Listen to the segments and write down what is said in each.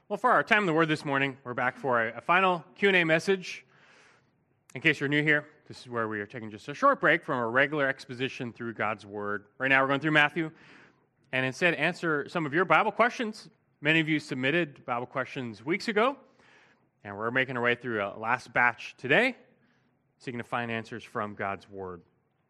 Well, for our time in the Word this morning, we're back for a final Q&A message. In case you're new here, this is where we are taking just a short break from a regular exposition through God's Word. Right now we're going through Matthew, and instead answer some of your Bible questions. Many of you submitted Bible questions weeks ago, and we're making our way through a last batch today, seeking to find answers from God's Word.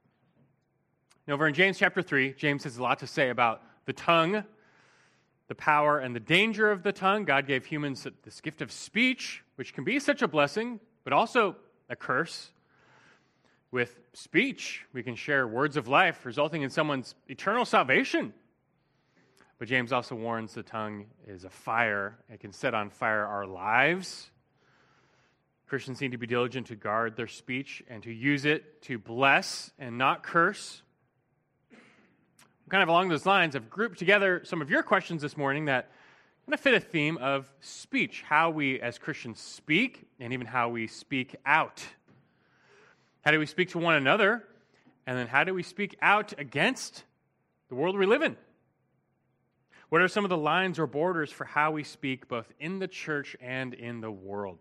Now, over in James chapter 3, James has a lot to say about the tongue, the power and the danger of the tongue. God gave humans this gift of speech, which can be such a blessing, but also a curse. With speech, we can share words of life, resulting in someone's eternal salvation. But James also warns the tongue is a fire. It can set on fire our lives. Christians need to be diligent to guard their speech and to use it to bless and not curse. Kind of along those lines, I've grouped together some of your questions this morning that kind of fit a theme of speech, how we as Christians speak, and even how we speak out. How do we speak to one another? And then how do we speak out against the world we live in? What are some of the lines or borders for how we speak both in the church and in the world?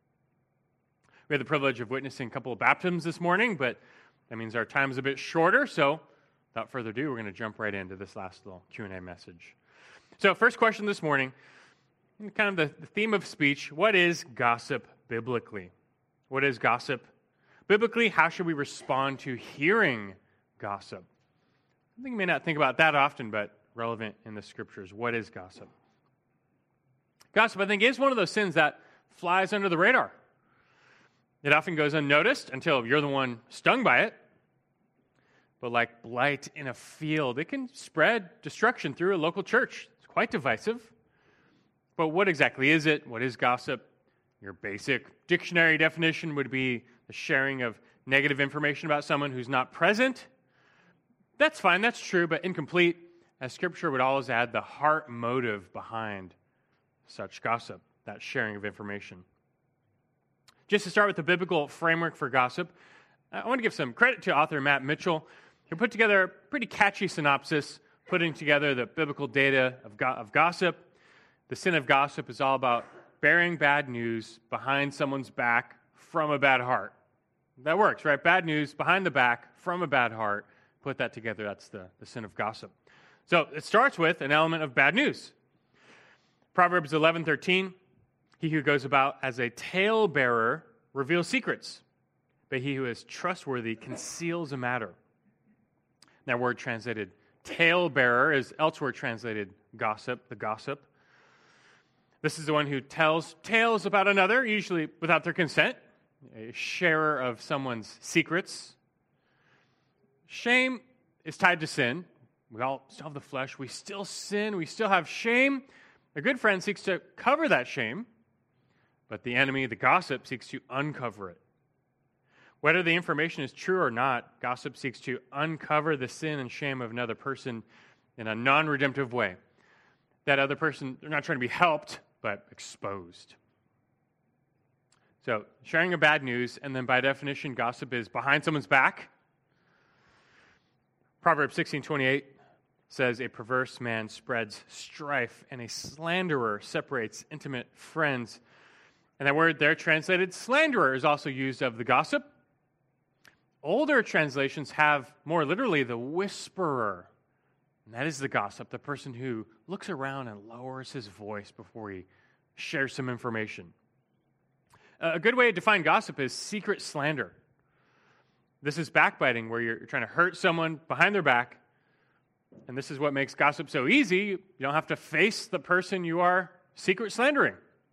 We had the privilege of witnessing a couple of baptisms this morning, but that means our time is a bit shorter, so without further ado, we're going to jump right into this last little Q&A message. So first question this morning, kind of the theme of speech, what is gossip biblically? What is gossip? Biblically, how should we respond to hearing gossip? I think you may not think about that often, but relevant in the scriptures. What is gossip? Gossip, I think, is one of those sins that flies under the radar. It often goes unnoticed until you're the one stung by it. But like blight in a field, it can spread destruction through a local church. It's quite divisive. But what exactly is it? What is gossip? Your basic dictionary definition would be the sharing of negative information about someone who's not present. That's fine, that's true, but incomplete, as Scripture would always add the heart motive behind such gossip, that sharing of information. Just to start with the biblical framework for gossip, I want to give some credit to author Matt Mitchell. He put together a pretty catchy synopsis, putting together the biblical data of gossip. The sin of gossip is all about bearing bad news behind someone's back from a bad heart. That works, right? Bad news behind the back from a bad heart. Put that together, that's the sin of gossip. So it starts with an element of bad news. Proverbs 11:13, he who goes about as a talebearer reveals secrets, but he who is trustworthy conceals a matter. That word translated talebearer is elsewhere translated gossip, the gossip. This is the one who tells tales about another, usually without their consent, a sharer of someone's secrets. Shame is tied to sin. We all still have the flesh. We still sin. We still have shame. A good friend seeks to cover that shame, but the enemy, the gossip, seeks to uncover it. Whether the information is true or not, gossip seeks to uncover the sin and shame of another person in a non-redemptive way. That other person, they're not trying to be helped, but exposed. So, sharing a bad news, and then by definition, gossip is behind someone's back. Proverbs 16:28 says, a perverse man spreads strife, and a slanderer separates intimate friends. And that word there, translated slanderer, is also used of the gossip. Older translations have more literally the whisperer. And that is the gossip, the person who looks around and lowers his voice before he shares some information. A good way to define gossip is secret slander. This is backbiting, where you're trying to hurt someone behind their back. And this is what makes gossip so easy. You don't have to face the person you are secret slandering.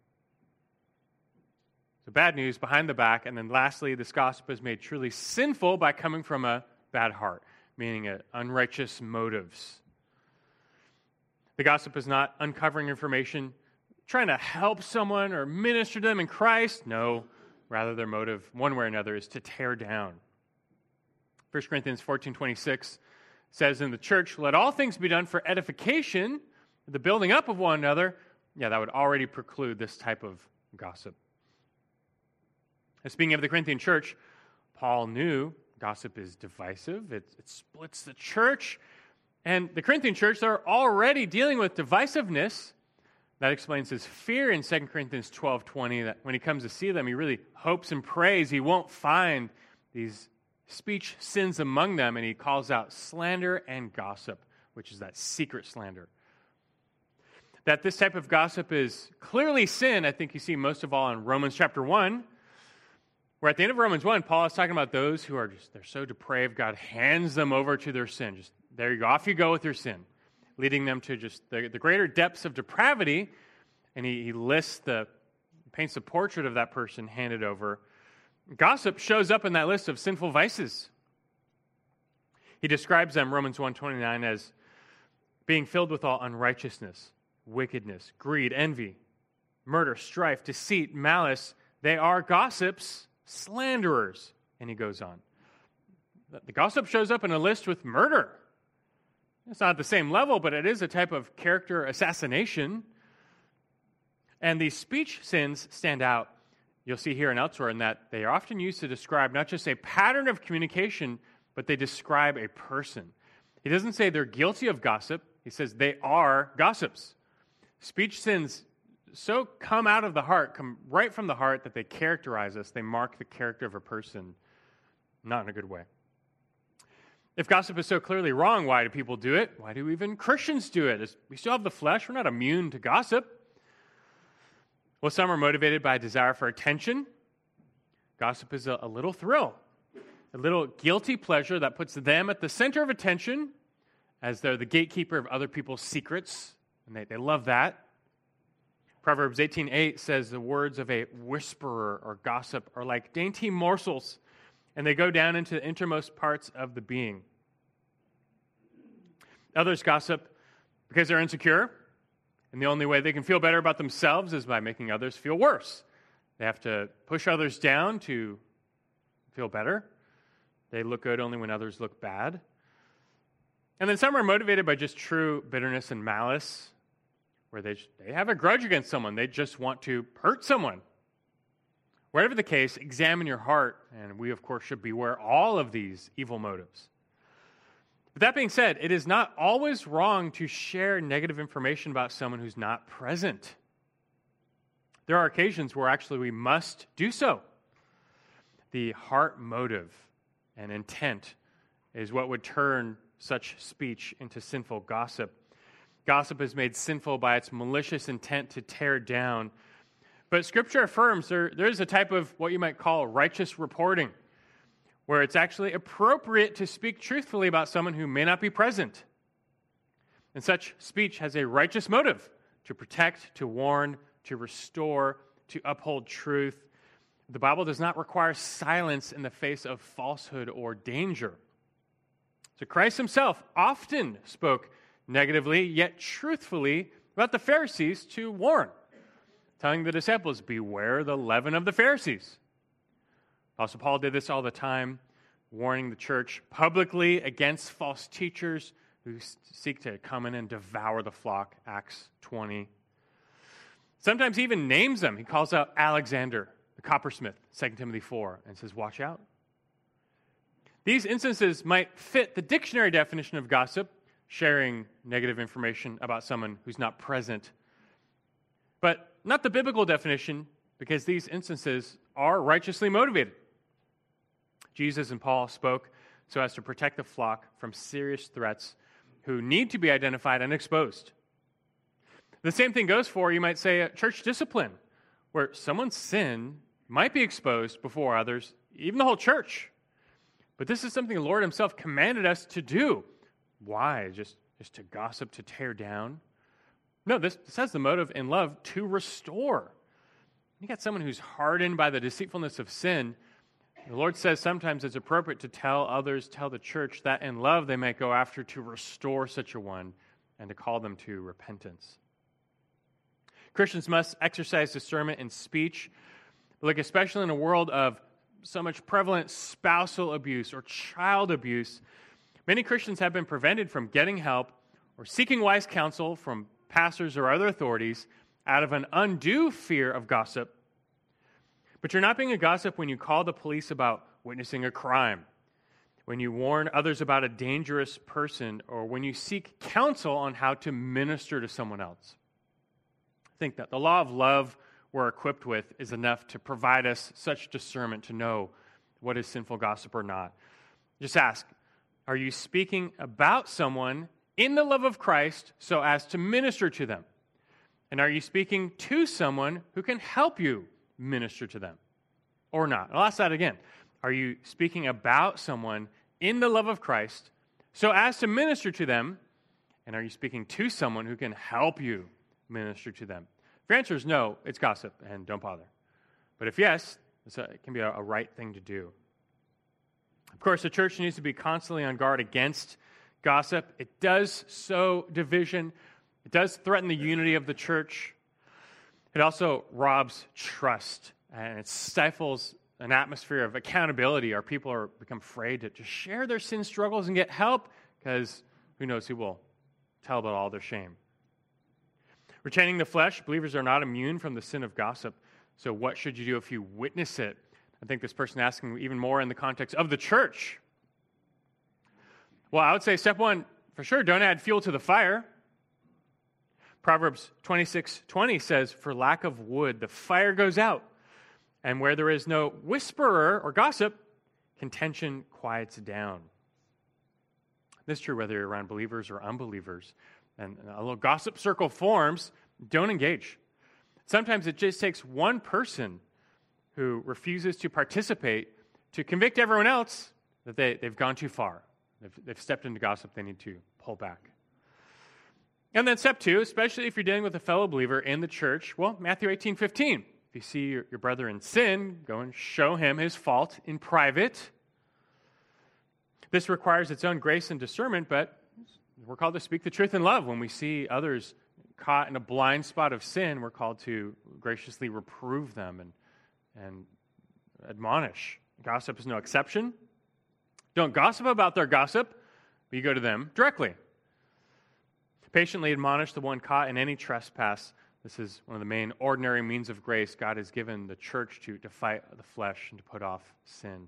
So bad news behind the back. And then lastly, this gossip is made truly sinful by coming from a bad heart, meaning unrighteous motives. The gossip is not uncovering information, trying to help someone or minister to them in Christ. No, rather their motive, one way or another, is to tear down. 1 Corinthians 14:26 says, in the church, let all things be done for edification, the building up of one another. Yeah, that would already preclude this type of gossip. And speaking of the Corinthian church, Paul knew gossip is divisive. It splits the church. And the Corinthian church, they're already dealing with divisiveness That explains his fear in 2 Corinthians 12:20, that when he comes to see them, he really hopes and prays he won't find these speech sins among them, and he calls out slander and gossip, which is that secret slander. That this type of gossip is clearly sin, I think you see most of all in Romans chapter 1, where at the end of Romans 1, Paul is talking about those who are they're so depraved, God hands them over to their sin. Just, there you go, off you go with your sin, leading them to just the greater depths of depravity, and he paints a portrait of that person handed over. Gossip shows up in that list of sinful vices. He describes them, Romans 1:29, as being filled with all unrighteousness, wickedness, greed, envy, murder, strife, deceit, malice. They are gossips, slanderers. And he goes on. The gossip shows up in a list with murder. It's not at the same level, but it is a type of character assassination. And these speech sins stand out, you'll see here and elsewhere, in that they are often used to describe not just a pattern of communication, but they describe a person. He doesn't say they're guilty of gossip. He says they are gossips. Speech sins so come out of the heart, come right from the heart, that they characterize us. They mark the character of a person, not in a good way. If gossip is so clearly wrong, why do people do it? Why do even Christians do it? We still have the flesh. We're not immune to gossip. Well, some are motivated by a desire for attention. Gossip is a little thrill, a little guilty pleasure that puts them at the center of attention as they're the gatekeeper of other people's secrets, and they love that. Proverbs 18:8 says the words of a whisperer or gossip are like dainty morsels, and they go down into the innermost parts of the being. Others gossip because they're insecure, and the only way they can feel better about themselves is by making others feel worse. They have to push others down to feel better. They look good only when others look bad. And then some are motivated by just true bitterness and malice, where they have a grudge against someone. They just want to hurt someone. Whatever the case, examine your heart, and we, of course, should beware all of these evil motives. But that being said, it is not always wrong to share negative information about someone who's not present. There are occasions where actually we must do so. The heart motive and intent is what would turn such speech into sinful gossip. Gossip is made sinful by its malicious intent to tear down. But Scripture affirms there is a type of what you might call righteous reporting, where it's actually appropriate to speak truthfully about someone who may not be present. And such speech has a righteous motive to protect, to warn, to restore, to uphold truth. The Bible does not require silence in the face of falsehood or danger. So Christ himself often spoke negatively, yet truthfully, about the Pharisees to warn, telling the disciples, beware the leaven of the Pharisees. Apostle Paul did this all the time, warning the church publicly against false teachers who seek to come in and devour the flock, Acts 20. Sometimes he even names them. He calls out Alexander, the coppersmith, 2 Timothy 4, and says, watch out. These instances might fit the dictionary definition of gossip, sharing negative information about someone who's not present, but not the biblical definition, because these instances are righteously motivated. Jesus and Paul spoke so as to protect the flock from serious threats who need to be identified and exposed. The same thing goes for, you might say, church discipline, where someone's sin might be exposed before others, even the whole church. But this is something the Lord himself commanded us to do. Why? Just to gossip, to tear down? No, this has the motive in love to restore. You got someone who's hardened by the deceitfulness of sin. The Lord says sometimes it's appropriate to tell others, tell the church, that in love they may go after to restore such a one and to call them to repentance. Christians must exercise discernment in speech. Look, especially in a world of so much prevalent spousal abuse or child abuse, many Christians have been prevented from getting help or seeking wise counsel from pastors or other authorities out of an undue fear of gossip. But you're not being a gossip when you call the police about witnessing a crime, when you warn others about a dangerous person, or when you seek counsel on how to minister to someone else. I think that the law of love we're equipped with is enough to provide us such discernment to know what is sinful gossip or not. Just ask, are you speaking about someone in the love of Christ so as to minister to them? And are you speaking to someone who can help you minister to them or not? I'll ask that again. Are you speaking about someone in the love of Christ so as to minister to them? And are you speaking to someone who can help you minister to them? If your answer is no, it's gossip, and don't bother. But if yes, it can be a right thing to do. Of course, the church needs to be constantly on guard against gossip. It does sow division. It does threaten the unity of the church. It also robs trust, and it stifles an atmosphere of accountability. Our people become afraid to just share their sin struggles and get help, because who knows who will tell about all their shame. Retaining the flesh, believers are not immune from the sin of gossip. So what should you do if you witness it? I think this person asking even more in the context of the church. Well, I would say step one, for sure, don't add fuel to the fire. Proverbs 26:20 says, for lack of wood, the fire goes out. And where there is no whisperer or gossip, contention quiets down. This is true whether you're around believers or unbelievers. And a little gossip circle forms, don't engage. Sometimes it just takes one person who refuses to participate to convict everyone else that they've gone too far. They've stepped into gossip, they need to pull back. And then step two, especially if you're dealing with a fellow believer in the church, well, Matthew 18:15. If you see your brother in sin, go and show him his fault in private. This requires its own grace and discernment, but we're called to speak the truth in love. When we see others caught in a blind spot of sin, we're called to graciously reprove them and admonish. Gossip is no exception. Don't gossip about their gossip, but you go to them directly. Patiently admonish the one caught in any trespass. This is one of the main ordinary means of grace God has given the church to fight the flesh and to put off sin.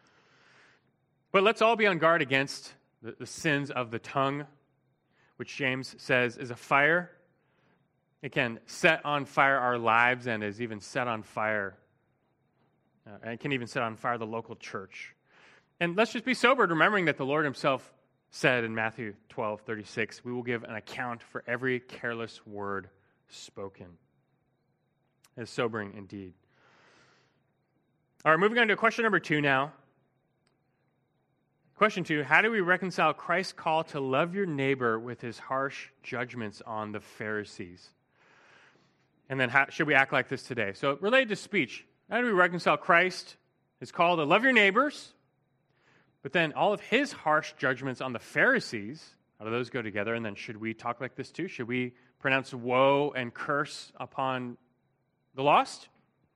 But let's all be on guard against the sins of the tongue, which James says is a fire. It can set on fire our lives and is even set on fire, and it can even set on fire the local church. And let's just be sobered, remembering that the Lord himself said in Matthew 12:36, we will give an account for every careless word spoken. It's sobering indeed. All right, moving on to question number 2 now. Question 2, how do we reconcile Christ's call to love your neighbor with his harsh judgments on the Pharisees? And then how should we act like this today? So related to speech, how do we reconcile Christ, his call to love your neighbors, but then all of his harsh judgments on the Pharisees? How do those go together? And then should we talk like this too? Should we pronounce woe and curse upon the lost?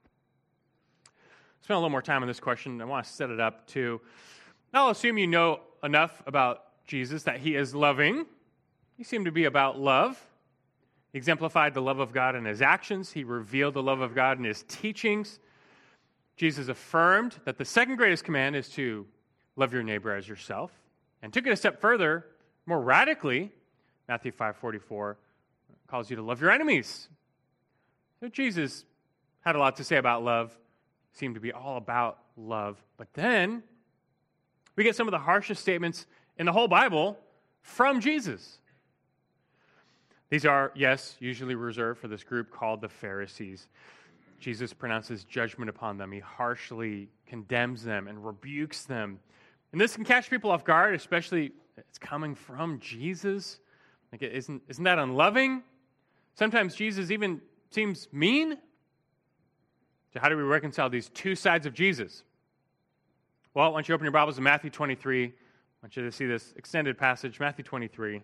Spend a little more time on this question. I want to set it up too. I'll assume you know enough about Jesus that he is loving. He seemed to be about love. He exemplified the love of God in his actions. He revealed the love of God in his teachings. Jesus affirmed that the second greatest command is to love your neighbor as yourself, and took it a step further, more radically. Matthew 5:44 calls you to love your enemies. So Jesus had a lot to say about love, seemed to be all about love. But then we get some of the harshest statements in the whole Bible from Jesus. These are, yes, usually reserved for this group called the Pharisees. Jesus pronounces judgment upon them. He harshly condemns them and rebukes them. And this can catch people off guard, especially it's coming from Jesus. Like, isn't that unloving? Sometimes Jesus even seems mean. So how do we reconcile these two sides of Jesus? Well, why don't you open your Bibles to Matthew 23. I want you to see this extended passage, Matthew 23.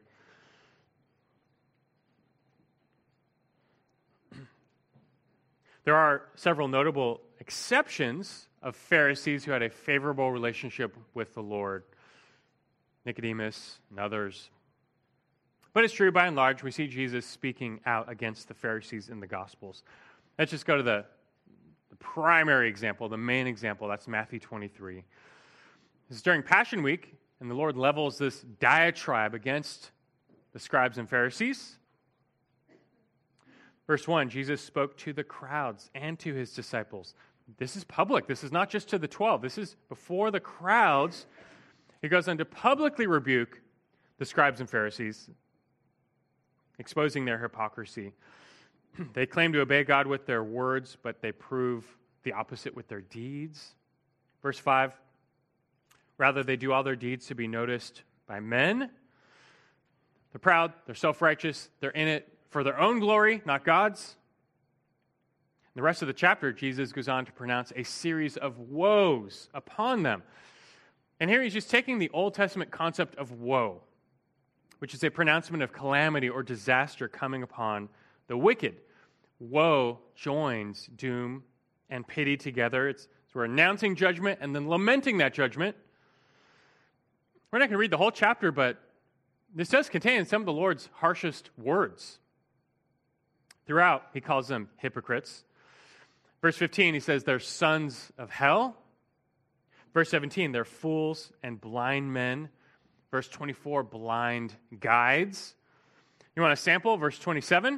There are several notable exceptions of Pharisees who had a favorable relationship with the Lord. Nicodemus and others. But it's true, by and large, we see Jesus speaking out against the Pharisees in the Gospels. Let's just go to the primary example, the main example. That's Matthew 23. This is during Passion Week, and the Lord levels this diatribe against the scribes and Pharisees. Verse 1, Jesus spoke to the crowds and to his disciples. This is public. This is not just to the 12. This is before the crowds. He goes on to publicly rebuke the scribes and Pharisees, exposing their hypocrisy. They claim to obey God with their words, but they prove the opposite with their deeds. Verse 5, rather they do all their deeds to be noticed by men. They're proud, they're self-righteous, they're in it for their own glory, not God's. In the rest of the chapter, Jesus goes on to pronounce a series of woes upon them. And here he's just taking the Old Testament concept of woe, which is a pronouncement of calamity or disaster coming upon the wicked. Woe joins doom and pity together. So we're announcing judgment and then lamenting that judgment. We're not going to read the whole chapter, but this does contain some of the Lord's harshest words. Throughout, he calls them hypocrites. Verse 15, he says they're sons of hell. Verse 17, they're fools and blind men. Verse 24, blind guides. You want a sample? Verse 27,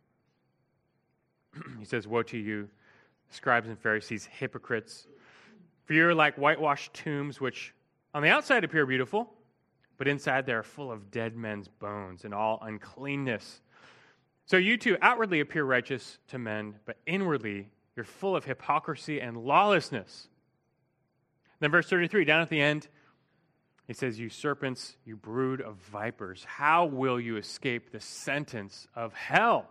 he says, woe to you, scribes and Pharisees, hypocrites, for you're like whitewashed tombs, which on the outside appear beautiful, but inside they are full of dead men's bones and all uncleanness. So you too outwardly appear righteous to men, but inwardly you're full of hypocrisy and lawlessness. Then verse 33, down at the end, he says, you serpents, you brood of vipers, how will you escape the sentence of hell?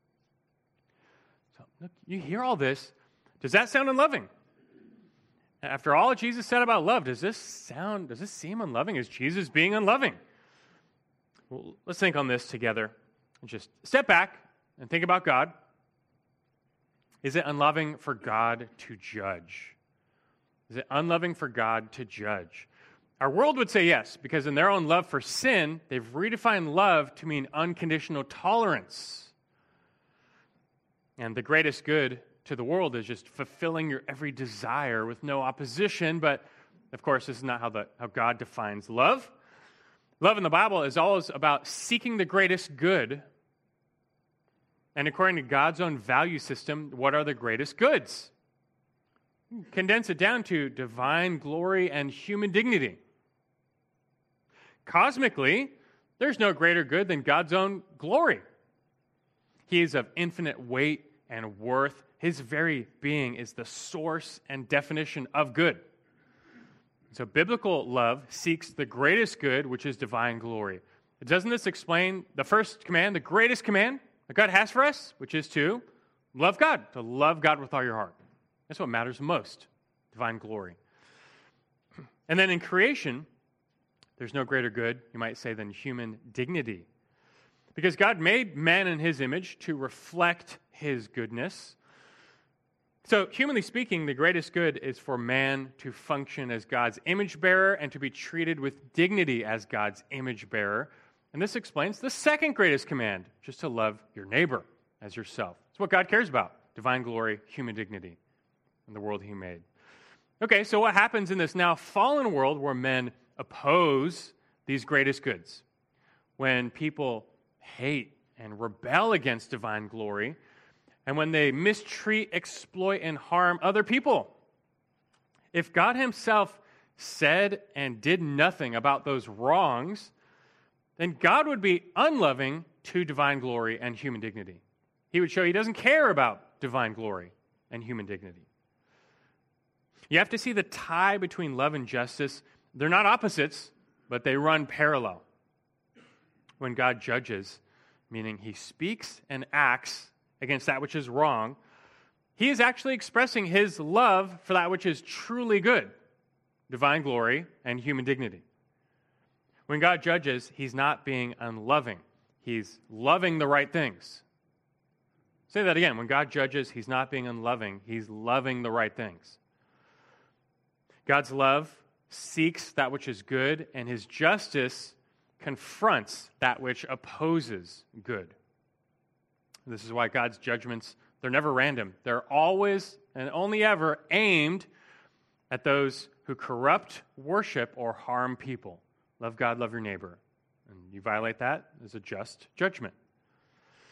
So look, you hear all this. Does that sound unloving? After all Jesus said about love, does this seem unloving? Is Jesus being unloving? Well, let's think on this together. And just step back and think about God. Is it unloving for God to judge? Is it unloving for God to judge? Our world would say yes, because in their own love for sin, they've redefined love to mean unconditional tolerance. And the greatest good to the world is just fulfilling your every desire with no opposition. But, of course, this is not how God defines love. Love in the Bible is always about seeking the greatest good. And according to God's own value system, what are the greatest goods? Condense it down to divine glory and human dignity. Cosmically, there's no greater good than God's own glory. He is of infinite weight and worth. His very being is the source and definition of good. So biblical love seeks the greatest good, which is divine glory. Doesn't this explain the first command, the greatest command that God has for us, which is to love God, to love God with all your heart? That's what matters most, divine glory. And then in creation, there's no greater good, you might say, than human dignity. Because God made man in his image to reflect his goodness. So, humanly speaking, the greatest good is for man to function as God's image bearer and to be treated with dignity as God's image bearer. And this explains the second greatest command, just to love your neighbor as yourself. It's what God cares about, divine glory, human dignity, and the world he made. Okay, so what happens in this now fallen world where men oppose these greatest goods? When people hate and rebel against divine glory, and when they mistreat, exploit, and harm other people. If God himself said and did nothing about those wrongs, then God would be unloving to divine glory and human dignity. He would show he doesn't care about divine glory and human dignity. You have to see the tie between love and justice. They're not opposites, but they run parallel. When God judges, meaning he speaks and acts against that which is wrong, he is actually expressing his love for that which is truly good, divine glory and human dignity. When God judges, he's not being unloving. He's loving the right things. Say that again. When God judges, he's not being unloving. He's loving the right things. God's love seeks that which is good, and his justice confronts that which opposes good. This is why God's judgments, they're never random. They're always and only ever aimed at those who corrupt, worship, or harm people. Love God, love your neighbor. And you violate that, there's a just judgment.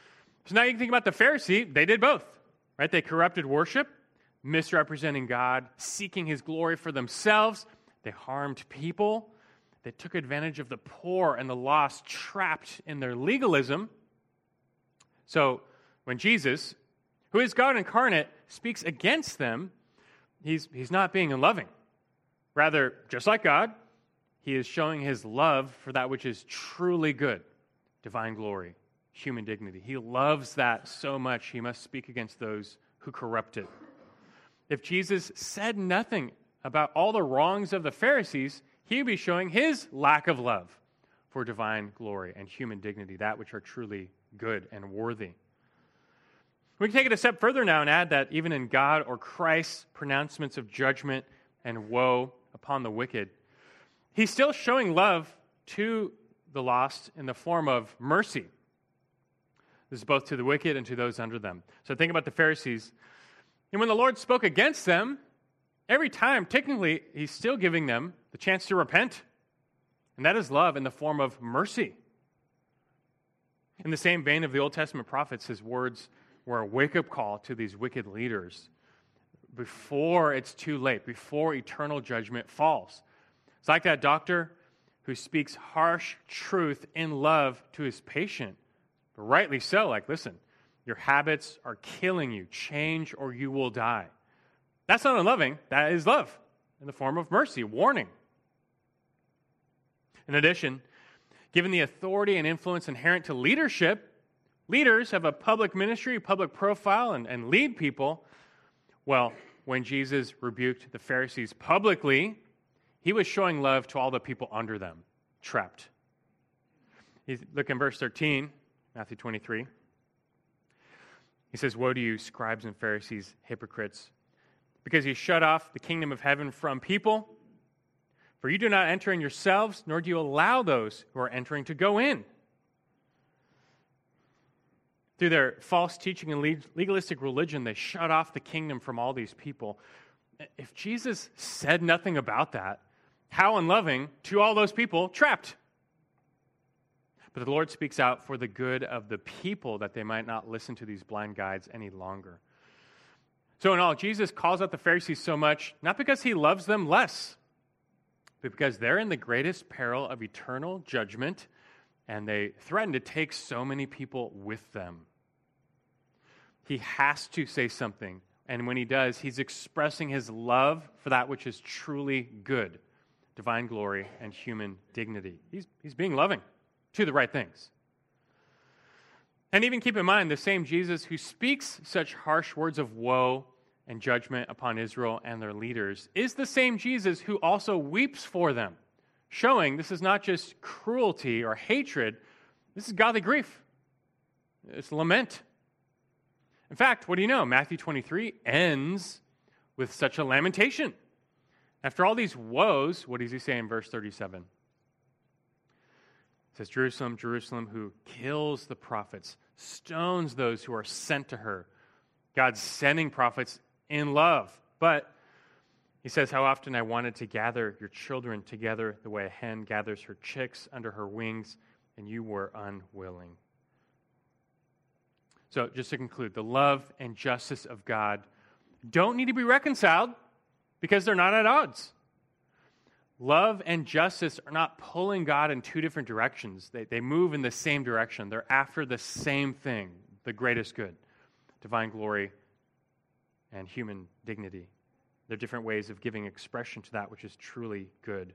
So now you can think about the Pharisee. They did both, right? They corrupted worship, misrepresenting God, seeking his glory for themselves. They harmed people. They took advantage of the poor and the lost, trapped in their legalism. So when Jesus, who is God incarnate, speaks against them, he's not being unloving. Rather, just like God, he is showing his love for that which is truly good, divine glory, human dignity. He loves that so much, he must speak against those who corrupt it. If Jesus said nothing about all the wrongs of the Pharisees, he would be showing his lack of love for divine glory and human dignity, that which are truly good and worthy. We can take it a step further now and add that even in God or Christ's pronouncements of judgment and woe upon the wicked, he's still showing love to the lost in the form of mercy. This is both to the wicked and to those under them. So think about the Pharisees. And when the Lord spoke against them, every time, technically, he's still giving them the chance to repent. And that is love in the form of mercy. In the same vein of the Old Testament prophets, his words were a wake-up call to these wicked leaders before it's too late, before eternal judgment falls. It's like that doctor who speaks harsh truth in love to his patient, but rightly so, like, listen, your habits are killing you. Change or you will die. That's not unloving. That is love in the form of mercy, warning. In addition, given the authority and influence inherent to leadership, leaders have a public ministry, public profile, and lead people. Well, when Jesus rebuked the Pharisees publicly, he was showing love to all the people under them, trapped. Look in verse 13, Matthew 23. He says, "Woe to you, scribes and Pharisees, hypocrites, because you shut off the kingdom of heaven from people. For you do not enter in yourselves, nor do you allow those who are entering to go in." Through their false teaching and legalistic religion, they shut off the kingdom from all these people. If Jesus said nothing about that, how unloving to all those people trapped. But the Lord speaks out for the good of the people, that they might not listen to these blind guides any longer. So in all, Jesus calls out the Pharisees so much, not because he loves them less, but because they're in the greatest peril of eternal judgment, and they threaten to take so many people with them. He has to say something, and when he does, he's expressing his love for that which is truly good, divine glory and human dignity. He's being loving to the right things. And even keep in mind, the same Jesus who speaks such harsh words of woe and judgment upon Israel and their leaders is the same Jesus who also weeps for them, showing this is not just cruelty or hatred, this is godly grief. It's lament. In fact, what do you know? Matthew 23 ends with such a lamentation. After all these woes, what does he say in verse 37? It says, "Jerusalem, Jerusalem, who kills the prophets, stones those who are sent to her." God's sending prophets in love. But he says, "How often I wanted to gather your children together the way a hen gathers her chicks under her wings, and you were unwilling." So just to conclude, the love and justice of God don't need to be reconciled because they're not at odds. Love and justice are not pulling God in two different directions. They move in the same direction. They're after the same thing, the greatest good, divine glory and human dignity. They're different ways of giving expression to that which is truly good.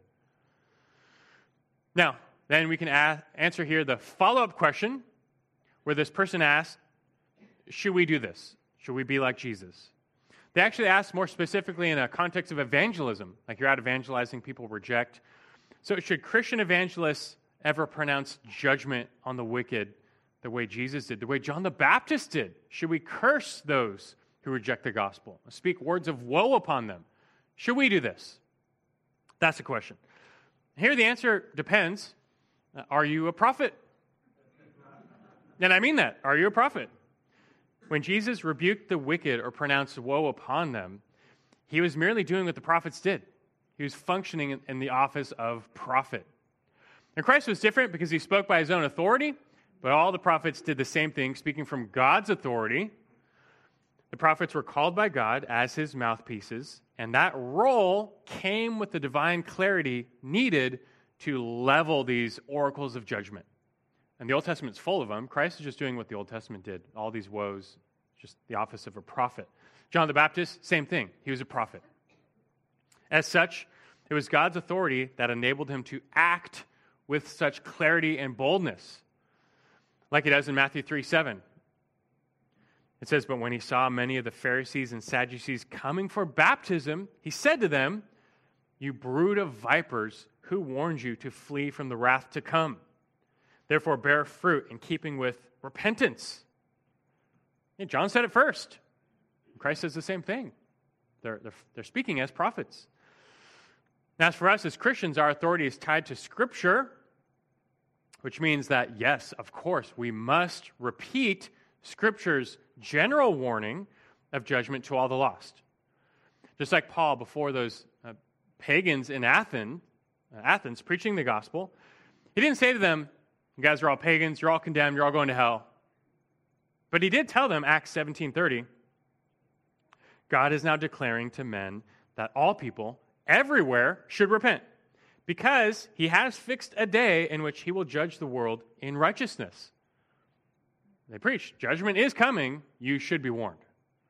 Now, then we can answer here the follow-up question where this person asks, should we do this? Should we be like Jesus? They actually ask more specifically in a context of evangelism, like you're out evangelizing, people reject. So should Christian evangelists ever pronounce judgment on the wicked the way Jesus did, the way John the Baptist did? Should we curse those who reject the gospel, speak words of woe upon them? Should we do this? That's the question. Here the answer depends. Are you a prophet? And I mean that. Are you a prophet? When Jesus rebuked the wicked or pronounced woe upon them, he was merely doing what the prophets did. He was functioning in the office of prophet. And Christ was different because he spoke by his own authority, But all the prophets did the same thing, speaking from God's authority. The prophets were called by God as his mouthpieces, and that role came with the divine clarity needed to level these oracles of judgment. And the Old Testament's full of them. Christ is just doing what the Old Testament did. All these woes, just the office of a prophet. John the Baptist, same thing. He was a prophet. As such, it was God's authority that enabled him to act with such clarity and boldness, like he does in Matthew 3:7. It says, "But when he saw many of the Pharisees and Sadducees coming for baptism, he said to them, 'You brood of vipers, who warned you to flee from the wrath to come? Therefore bear fruit in keeping with repentance.'" And John said it first. Christ says the same thing. They're speaking as prophets. Now, as for us as Christians, our authority is tied to Scripture, which means that, yes, of course, we must repeat Scripture's general warning of judgment to all the lost. Just like Paul, before those pagans in Athens preaching the gospel, he didn't say to them, "You guys are all pagans, you're all condemned, you're all going to hell." But he did tell them, Acts 17:30, "God is now declaring to men that all people everywhere should repent, because he has fixed a day in which he will judge the world in righteousness." They preach, judgment is coming, you should be warned.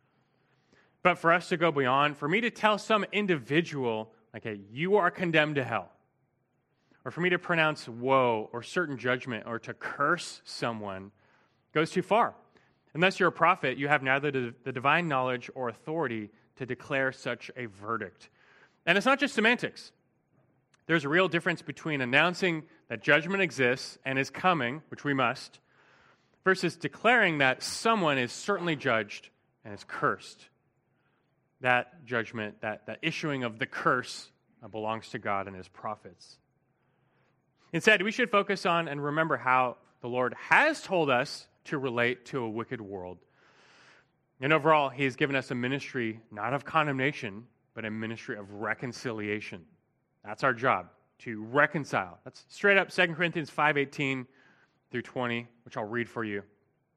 But for us to go beyond, for me to tell some individual, like, "Hey, you are condemned to hell," or for me to pronounce woe or certain judgment or to curse someone, goes too far. Unless you're a prophet, you have neither the divine knowledge or authority to declare such a verdict. And it's not just semantics. There's a real difference between announcing that judgment exists and is coming, which we must, versus declaring that someone is certainly judged and is cursed. That judgment, that issuing of the curse belongs to God and his prophets. Instead, we should focus on and remember how the Lord has told us to relate to a wicked world. And overall, he has given us a ministry not of condemnation, but a ministry of reconciliation. That's our job, to reconcile. That's straight up 2 Corinthians 5:18 through 20, which I'll read for you.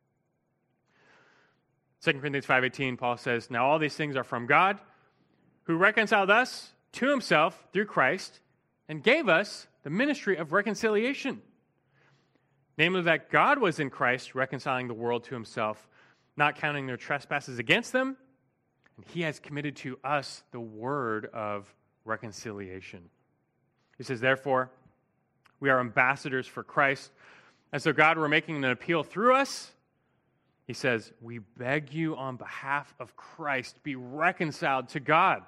2 Corinthians 5:18, Paul says, "Now all these things are from God, who reconciled us to himself through Christ and gave us the ministry of reconciliation. Namely, that God was in Christ reconciling the world to himself, not counting their trespasses against them, and he has committed to us the word of reconciliation." He says, "Therefore, we are ambassadors for Christ, as though God were making an appeal through us." He says, "We beg you on behalf of Christ, be reconciled to God."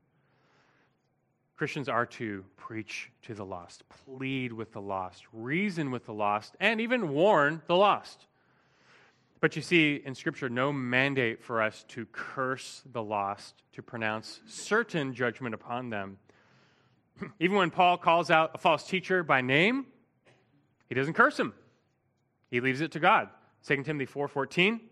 Christians are to preach to the lost, plead with the lost, reason with the lost, and even warn the lost. But you see in Scripture no mandate for us to curse the lost, to pronounce certain judgment upon them. Even when Paul calls out a false teacher by name, he doesn't curse him. He leaves it to God. 2 Timothy 4:14,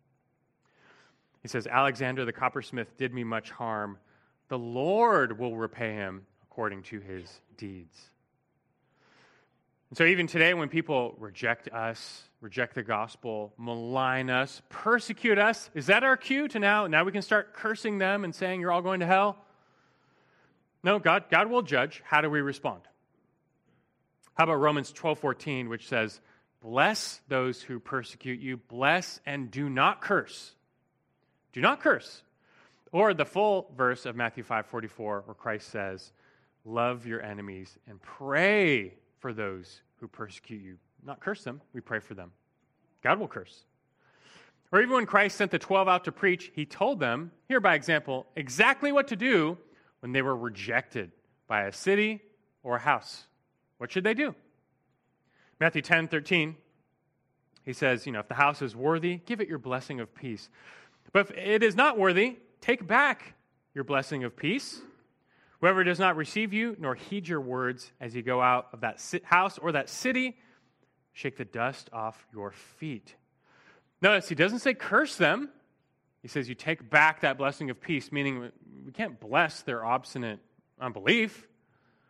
he says, "Alexander the coppersmith did me much harm. The Lord will repay him according to his deeds." And so even today when people reject us, reject the gospel, malign us, persecute us, is that our cue to now we can start cursing them and saying, "You're all going to hell"? No, God will judge. How do we respond? How about Romans 12:14, which says, "Bless those who persecute you, bless and do not curse." Do not curse. Or the full verse of Matthew 5:44, where Christ says, "Love your enemies and pray for those who persecute you." Not curse them, we pray for them. God will curse. Or even when Christ sent the 12 out to preach, he told them, here by example, exactly what to do when they were rejected by a city or a house. What should they do? Matthew 10:13, he says, if the house is worthy, give it your blessing of peace. But if it is not worthy, take back your blessing of peace. Whoever does not receive you, nor heed your words as you go out of that house or that city, shake the dust off your feet. Notice, he doesn't say curse them. He says you take back that blessing of peace, meaning we can't bless their obstinate unbelief,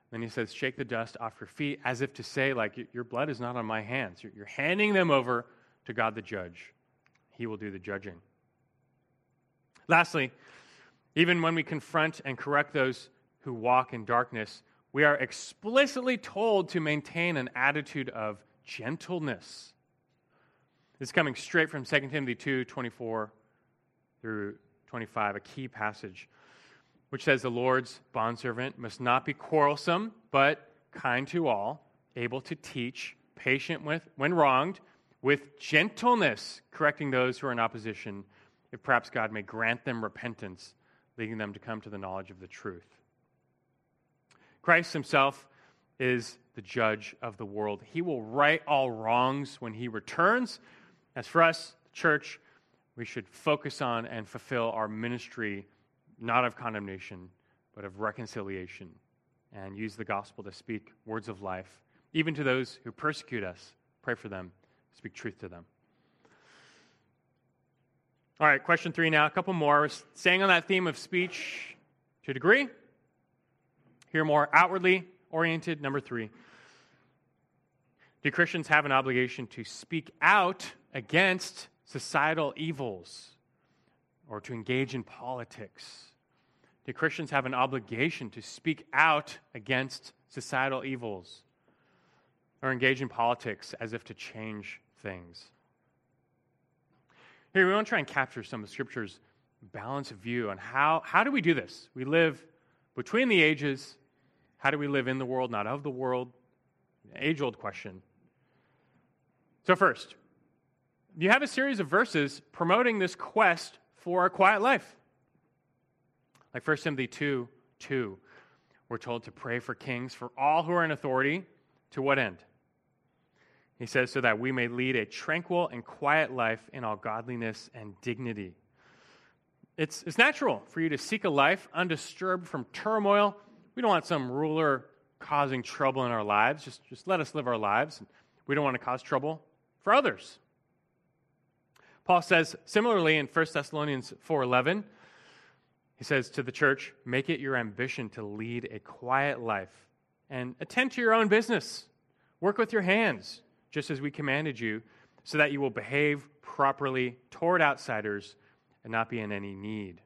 Then he says, shake the dust off your feet, as if to say, like, your blood is not on my hands. You're handing them over to God the judge. He will do the judging. Lastly, even when we confront and correct those who walk in darkness, we are explicitly told to maintain an attitude of gentleness. This is coming straight from 2 Timothy 2:24 through 25, a key passage, which says the Lord's bondservant must not be quarrelsome, but kind to all, able to teach, patient when wronged, with gentleness correcting those who are in opposition, if perhaps God may grant them repentance, leading them to come to the knowledge of the truth. Christ himself is the judge of the world. He will right all wrongs when he returns. As for us, the church, we should focus on and fulfill our ministry, not of condemnation, but of reconciliation, and use the gospel to speak words of life, even to those who persecute us. Pray for them, speak truth to them. All right, question 3 now, a couple more. We're staying on that theme of speech to a degree. Here, more outwardly oriented. Number 3. Do Christians have an obligation to speak out against societal evils or to engage in politics? Do Christians have an obligation to speak out against societal evils or engage in politics as if to change things? Here, we want to try and capture some of Scripture's balanced view on how do we do this? We live between the ages. How do we live in the world, not of the world? Age-old question. So first, you have a series of verses promoting this quest for a quiet life. Like 1 Timothy 2:2, we're told to pray for kings, for all who are in authority. To what end? He says, so that we may lead a tranquil and quiet life in all godliness and dignity. It's natural for you to seek a life undisturbed from turmoil. We don't want some ruler causing trouble in our lives. Just let us live our lives. We don't want to cause trouble for others. Paul says similarly in 1 Thessalonians 4:11, he says to the church, make it your ambition to lead a quiet life and attend to your own business. Work with your hands, just as we commanded you, so that you will behave properly toward outsiders and not be in any need.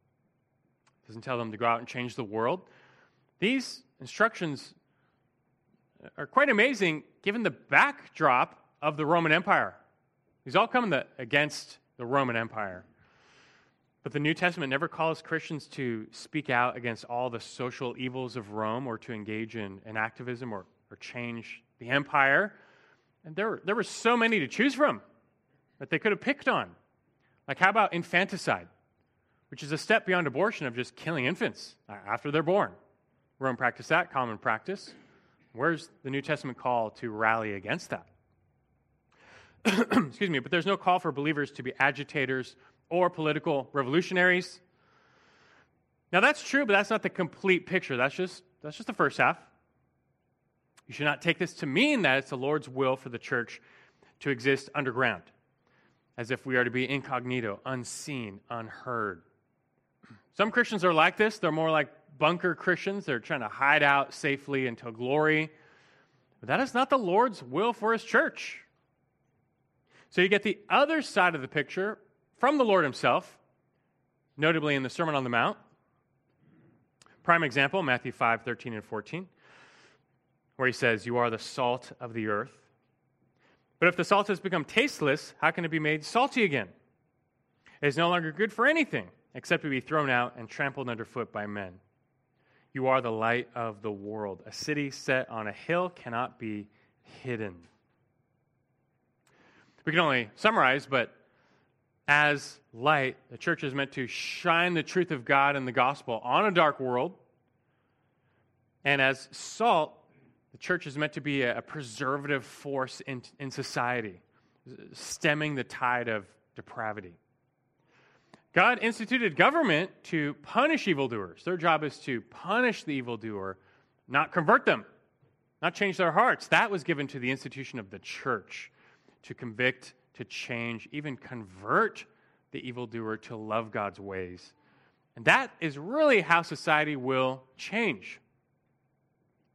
It doesn't tell them to go out and change the world. These instructions are quite amazing given the backdrop of the Roman Empire. These all come against the Roman Empire. But the New Testament never calls Christians to speak out against all the social evils of Rome or to engage in activism or change the empire. And there were so many to choose from that they could have picked on. Like, how about infanticide, which is a step beyond abortion of just killing infants after they're born? Rome practiced that, common practice. Where's the New Testament call to rally against that? Excuse me, but there's no call for believers to be agitators or political revolutionaries. Now that's true, but that's not the complete picture. That's just the first half. You should not take this to mean that it's the Lord's will for the church to exist underground, as if we are to be incognito, unseen, unheard. Some Christians are like this. They're more like bunker Christians. They're trying to hide out safely until glory. But that is not the Lord's will for his church. So you get the other side of the picture from the Lord himself, notably in the Sermon on the Mount. Prime example, Matthew 5:13 and 14, where he says, you are the salt of the earth. But if the salt has become tasteless, how can it be made salty again? It is no longer good for anything except to be thrown out and trampled underfoot by men. You are the light of the world. A city set on a hill cannot be hidden. We can only summarize, but as light, the church is meant to shine the truth of God and the gospel on a dark world. And as salt, the church is meant to be a preservative force in society, stemming the tide of depravity. God instituted government to punish evildoers. Their job is to punish the evildoer, not convert them, not change their hearts. That was given to the institution of the church, to convict, to change, even convert the evildoer to love God's ways. And that is really how society will change.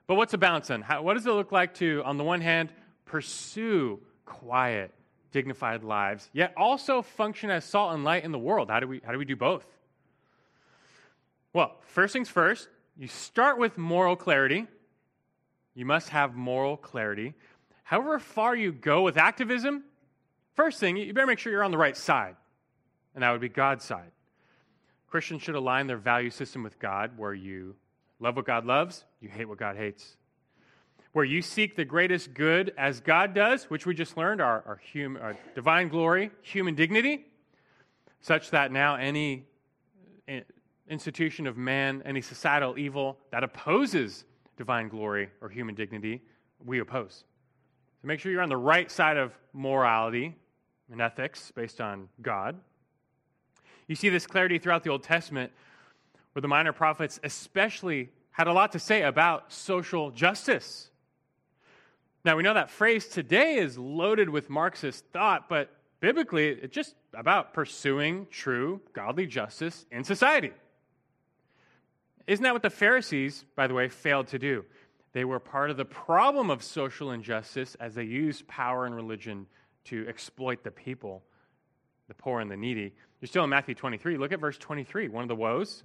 But what's a balance then? What does it look like to, on the one hand, pursue quiet, dignified lives, yet also function as salt and light in the world? How do we do both? Well, first things first, you start with moral clarity. You must have moral clarity. However far you go with activism, first thing, you better make sure you're on the right side, and that would be God's side. Christians should align their value system with God, where you love what God loves, you hate what God hates. Where you seek the greatest good as God does, which we just learned, our divine glory, human dignity, such that now any institution of man, any societal evil that opposes divine glory or human dignity, we oppose. So make sure you're on the right side of morality and ethics based on God. You see this clarity throughout the Old Testament, where the minor prophets especially had a lot to say about social justice. Now, we know that phrase today is loaded with Marxist thought, but biblically, it's just about pursuing true, godly justice in society. Isn't that what the Pharisees, by the way, failed to do? They were part of the problem of social injustice as they used power and religion to exploit the people, the poor and the needy. You're still in Matthew 23. Look at verse 23, one of the woes.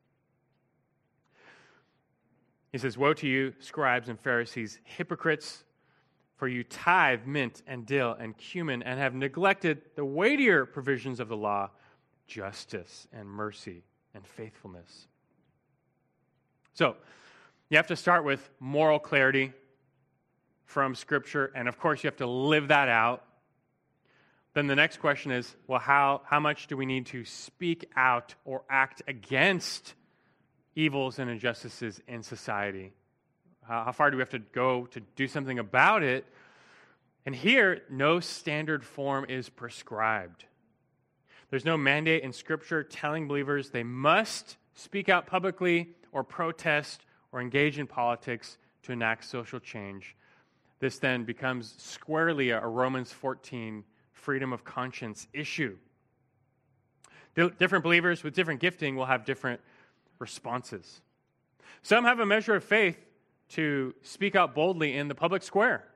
He says, "Woe to you, scribes and Pharisees, hypocrites, for you tithe mint and dill and cumin and have neglected the weightier provisions of the law, justice and mercy and faithfulness." So, you have to start with moral clarity from Scripture, and of course you have to live that out. Then the next question is, well, how much do we need to speak out or act against evils and injustices in society? How far do we have to go to do something about it? And here, no standard form is prescribed. There's no mandate in Scripture telling believers they must speak out publicly or protest or engage in politics to enact social change. This then becomes squarely a Romans 14 freedom of conscience issue. Different believers with different gifting will have different responses. Some have a measure of faith to speak out boldly in the public square.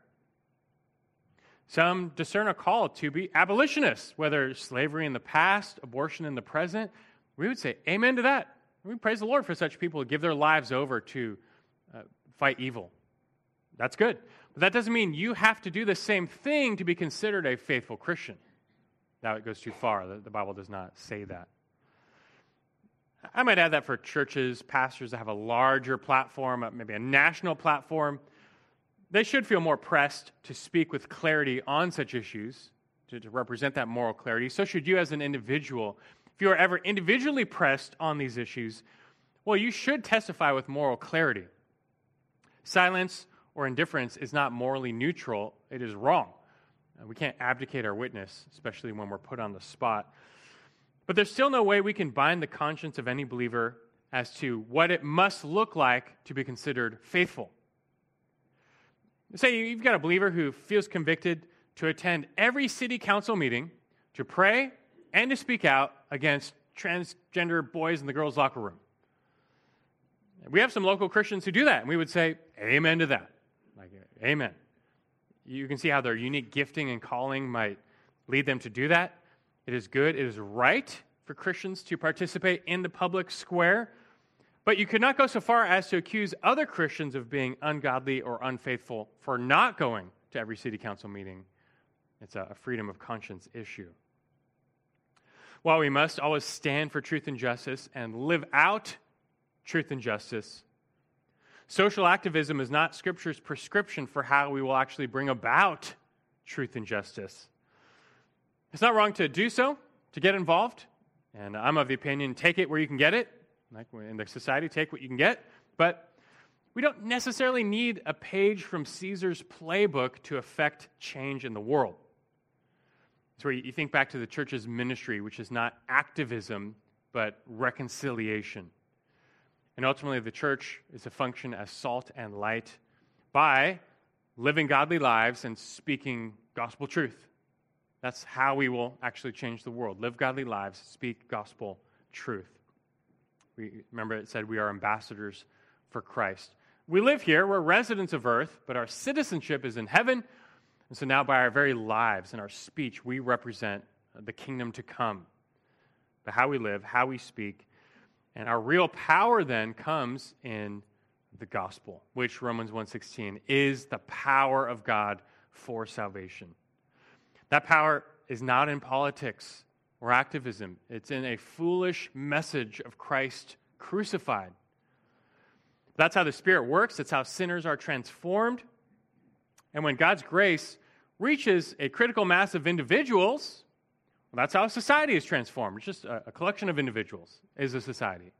Some discern a call to be abolitionists, whether slavery in the past, abortion in the present. We would say amen to that. We praise the Lord for such people who give their lives over to fight evil. That's good. But that doesn't mean you have to do the same thing to be considered a faithful Christian. Now it goes too far. The Bible does not say that. I might add that for churches, pastors that have a larger platform, maybe a national platform, they should feel more pressed to speak with clarity on such issues, to represent that moral clarity. So should you as an individual. If you are ever individually pressed on these issues, well, you should testify with moral clarity. Silence or indifference is not morally neutral. It is wrong. We can't abdicate our witness, especially when we're put on the spot. But there's still no way we can bind the conscience of any believer as to what it must look like to be considered faithful. Say you've got a believer who feels convicted to attend every city council meeting, to pray, and to speak out against transgender boys in the girls' locker room. We have some local Christians who do that, and we would say, amen to that. Like, amen. You can see how their unique gifting and calling might lead them to do that. It is good, it is right for Christians to participate in the public square, but you could not go so far as to accuse other Christians of being ungodly or unfaithful for not going to every city council meeting. It's a freedom of conscience issue. While we must always stand for truth and justice and live out truth and justice, social activism is not Scripture's prescription for how we will actually bring about truth and justice. It's not wrong to do so, to get involved, and I'm of the opinion, take it where you can get it. Like in the society, take what you can get, but we don't necessarily need a page from Caesar's playbook to affect change in the world. It's where you think back to the church's ministry, which is not activism, but reconciliation. And ultimately, the church is to function as salt and light by living godly lives and speaking gospel truth. That's how we will actually change the world. Live godly lives, speak gospel truth. Remember it said we are ambassadors for Christ. We live here, we're residents of earth, but our citizenship is in heaven. And so now by our very lives and our speech, we represent the kingdom to come. But how we live, how we speak, and our real power then comes in the gospel, which Romans 1:16 is the power of God for salvation. That power is not in politics or activism. It's in a foolish message of Christ crucified. That's how the Spirit works. That's how sinners are transformed. And when God's grace reaches a critical mass of individuals, well, that's how society is transformed. It's just a collection of individuals is a society.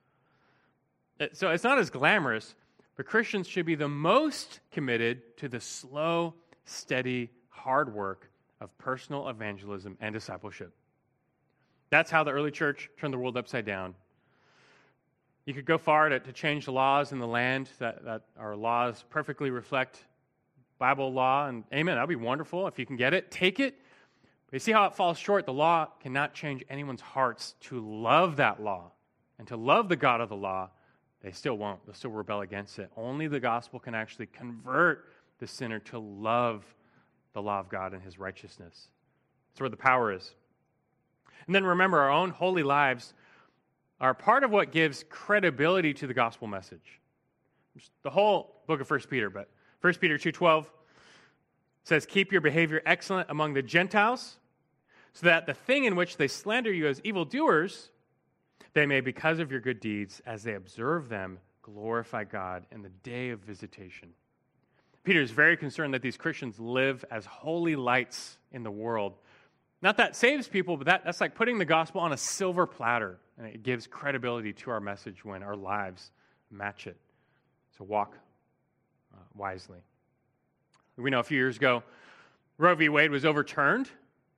So it's not as glamorous, but Christians should be the most committed to the slow, steady, hard work of personal evangelism and discipleship. That's how the early church turned the world upside down. You could go far to change the laws in the land, that our laws perfectly reflect Bible law, and amen, that would be wonderful. If you can get it, take it. But you see how it falls short? The law cannot change anyone's hearts to love that law and to love the God of the law. They still won't. They'll still rebel against it. Only the gospel can actually convert the sinner to love the law of God and his righteousness. That's where the power is. And then remember, our own holy lives are part of what gives credibility to the gospel message. The whole book of 1 Peter, but 1 Peter 2:12 says, "Keep your behavior excellent among the Gentiles, so that the thing in which they slander you as evildoers, they may, because of your good deeds, as they observe them, glorify God in the day of visitation." Peter is very concerned that these Christians live as holy lights in the world. Not that saves people, but that's like putting the gospel on a silver platter, and it gives credibility to our message when our lives match it. So walk wisely. We know a few years ago, Roe v. Wade was overturned,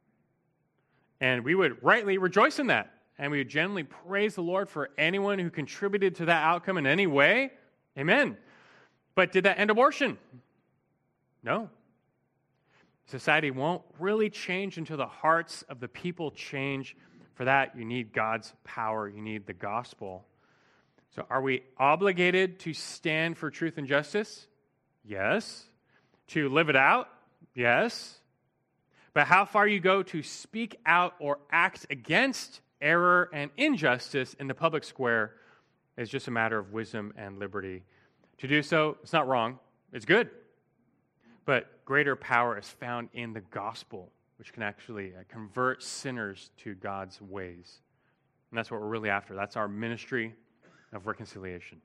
and we would rightly rejoice in that. And we would generally praise the Lord for anyone who contributed to that outcome in any way. Amen. But did that end abortion? No. Society won't really change until the hearts of the people change. For that, you need God's power. You need the gospel. So are we obligated to stand for truth and justice? Yes. To live it out? Yes. But how far you go to speak out or act against error and injustice in the public square is just a matter of wisdom and liberty. To do so, it's not wrong. It's good. But greater power is found in the gospel, which can actually convert sinners to God's ways. And that's what we're really after. That's our ministry of reconciliation.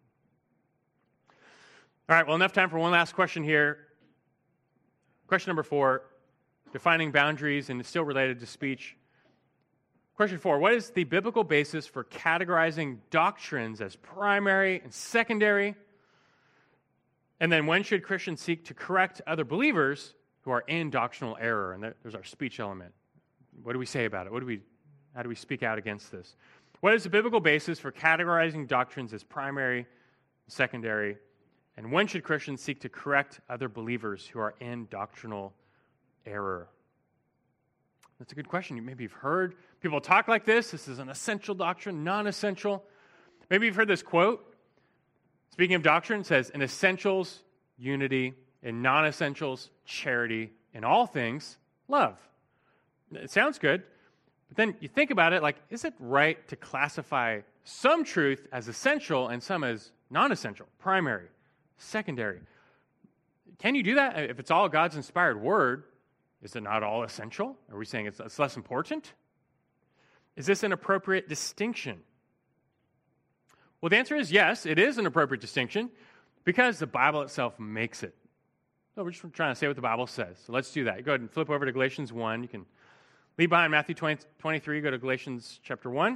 All right, well, enough time for one last question here. Question number 4, defining boundaries, and it's still related to speech. Question 4, what is the biblical basis for categorizing doctrines as primary and secondary? And then when should Christians seek to correct other believers who are in doctrinal error? And there's our speech element. What do we say about it? How do we speak out against this? What is the biblical basis for categorizing doctrines as primary, secondary? And when should Christians seek to correct other believers who are in doctrinal error? That's a good question. Maybe you've heard people talk like this. This is an essential doctrine, non-essential. Maybe you've heard this quote. Speaking of doctrine, it says, in essentials, unity. In non-essentials, charity. In all things, love. It sounds good, but then you think about it, like, is it right to classify some truth as essential and some as non-essential, primary, secondary? Can you do that? If it's all God's inspired word, is it not all essential? Are we saying it's less important? Is this an appropriate distinction? Well, the answer is yes, it is an appropriate distinction because the Bible itself makes it. So we're just trying to say what the Bible says. So let's do that. Go ahead and flip over to Galatians 1. You can leave behind Matthew 23, go to Galatians chapter 1.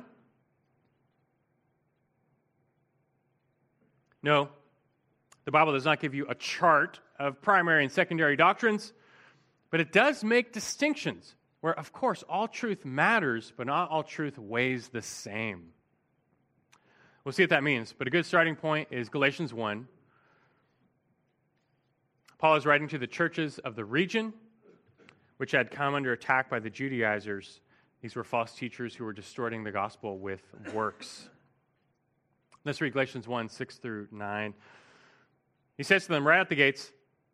No, the Bible does not give you a chart of primary and secondary doctrines, but it does make distinctions where, of course, all truth matters, but not all truth weighs the same. We'll see what that means, but a good starting point is Galatians 1. Paul is writing to the churches of the region, which had come under attack by the Judaizers. These were false teachers who were distorting the gospel with works. Let's read Galatians 1, 6 through 9. He says to them right out the gates,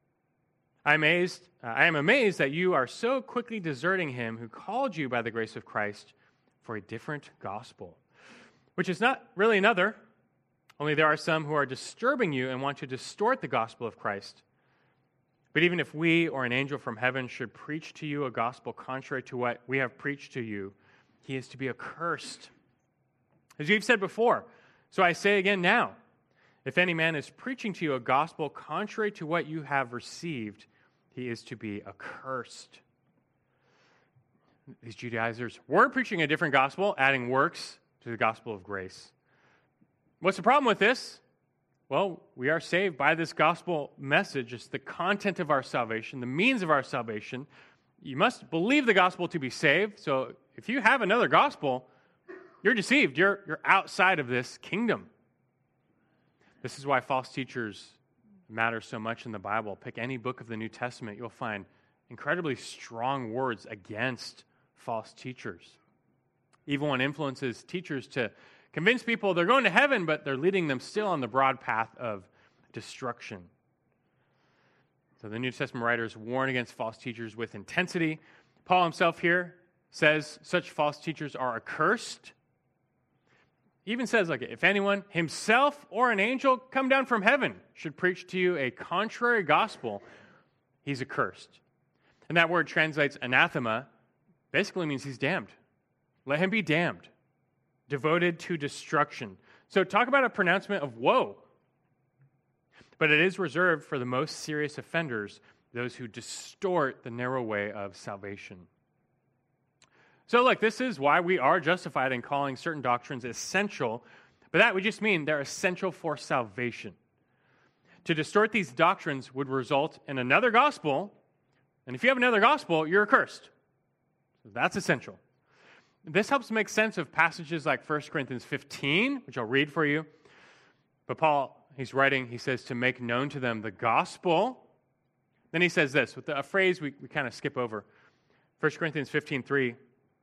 I am amazed that you are so quickly deserting him who called you by the grace of Christ for a different gospel, which is not really another, only there are some who are disturbing you and want to distort the gospel of Christ. But even if we or an angel from heaven should preach to you a gospel contrary to what we have preached to you, he is to be accursed. As we've said before, so I say again now, if any man is preaching to you a gospel contrary to what you have received, he is to be accursed. These Judaizers were preaching a different gospel, adding works to the gospel of grace. What's the problem with this? Well, we are saved by this gospel message. It's the content of our salvation, the means of our salvation. You must believe the gospel to be saved. So if you have another gospel, you're deceived. You're outside of this kingdom. This is why false teachers matter so much in the Bible. Pick any book of the New Testament, you'll find incredibly strong words against false teachers. Evil one influences teachers to convince people they're going to heaven, but they're leading them still on the broad path of destruction. So the New Testament writers warn against false teachers with intensity. Paul himself here says such false teachers are accursed. He even says, like, if anyone, himself or an angel, come down from heaven, should preach to you a contrary gospel, he's accursed. And that word translates anathema, basically means he's damned. Let him be damned, devoted to destruction. So talk about a pronouncement of woe. But it is reserved for the most serious offenders, those who distort the narrow way of salvation. So look, this is why we are justified in calling certain doctrines essential, but that would just mean they're essential for salvation. To distort these doctrines would result in another gospel, and if you have another gospel, you're accursed. So that's essential. This helps make sense of passages like 1 Corinthians 15, which I'll read for you. But Paul, he's writing, he says, to make known to them the gospel. Then he says this, with a phrase we kind of skip over. 1 Corinthians 15:3.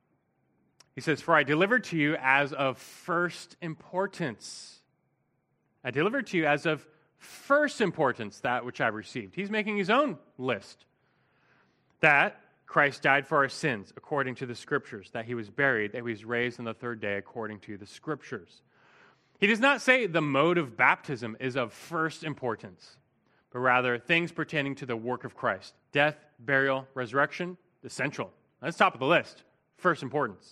He says, for I delivered to you as of first importance. I delivered to you as of first importance that which I received. He's making his own list. That Christ died for our sins according to the Scriptures, that he was buried, that he was raised on the third day according to the Scriptures. He does not say the mode of baptism is of first importance, but rather things pertaining to the work of Christ. Death, burial, resurrection, essential. That's top of the list. First importance.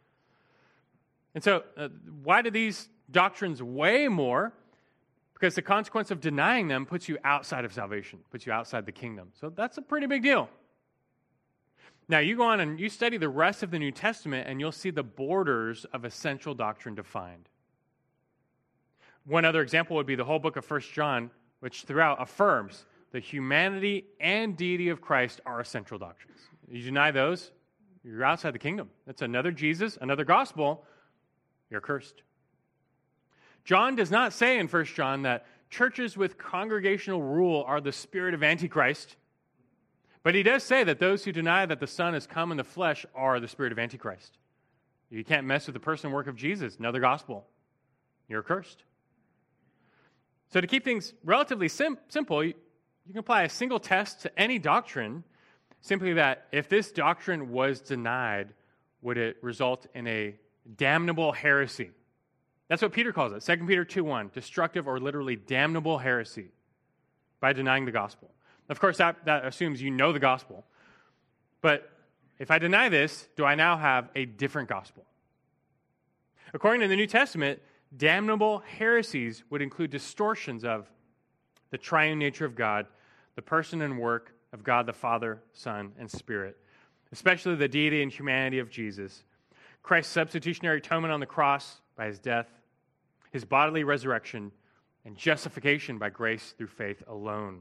And so, why do these doctrines weigh more? Because the consequence of denying them puts you outside of salvation, puts you outside the kingdom. So that's a pretty big deal. Now, you go on and you study the rest of the New Testament, and you'll see the borders of essential doctrine defined. One other example would be the whole book of 1 John, which throughout affirms the humanity and deity of Christ are essential doctrines. You deny those, you're outside the kingdom. That's another Jesus, another gospel, you're cursed. John does not say in 1 John that churches with congregational rule are the spirit of Antichrist, but he does say that those who deny that the Son has come in the flesh are the spirit of Antichrist. You can't mess with the person and work of Jesus, another gospel. You're cursed. So to keep things relatively simple, you can apply a single test to any doctrine, simply that if this doctrine was denied, would it result in a damnable heresy? That's what Peter calls it. 2 Peter 2:1, destructive or literally damnable heresy by denying the gospel. Of course, that assumes you know the gospel. But if I deny this, do I now have a different gospel? According to the New Testament, damnable heresies would include distortions of the triune nature of God, the person and work of God the Father, Son, and Spirit, especially the deity and humanity of Jesus, Christ's substitutionary atonement on the cross by his death, his bodily resurrection, and justification by grace through faith alone.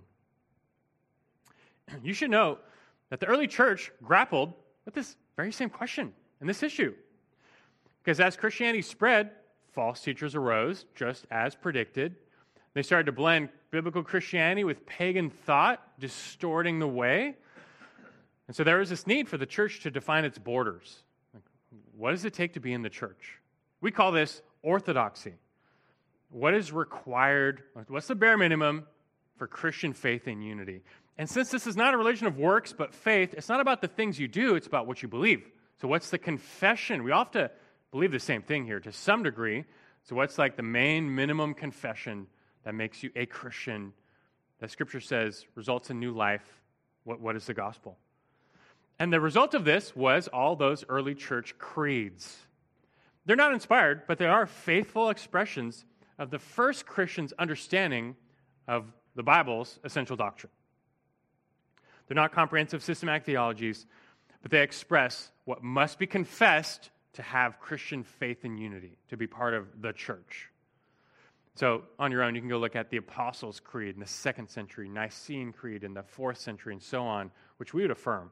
You should know that the early church grappled with this very same question and this issue. Because as Christianity spread, false teachers arose, just as predicted. They started to blend biblical Christianity with pagan thought, distorting the way. And so there was this need for the church to define its borders. What does it take to be in the church? We call this orthodoxy. What is required? What's the bare minimum for Christian faith and unity. And since this is not a religion of works, but faith, it's not about the things you do, it's about what you believe. So what's the confession? We all have to believe the same thing here to some degree. So what's like the main minimum confession that makes you a Christian, that Scripture says results in new life? What is the gospel? And the result of this was all those early church creeds. They're not inspired, but they are faithful expressions of the first Christians' understanding of the Bible's essential doctrine. They're not comprehensive systematic theologies, but they express what must be confessed to have Christian faith and unity, to be part of the church. So on your own, you can go look at the Apostles' Creed in the 2nd century, Nicene Creed in the 4th century, and so on, which we would affirm.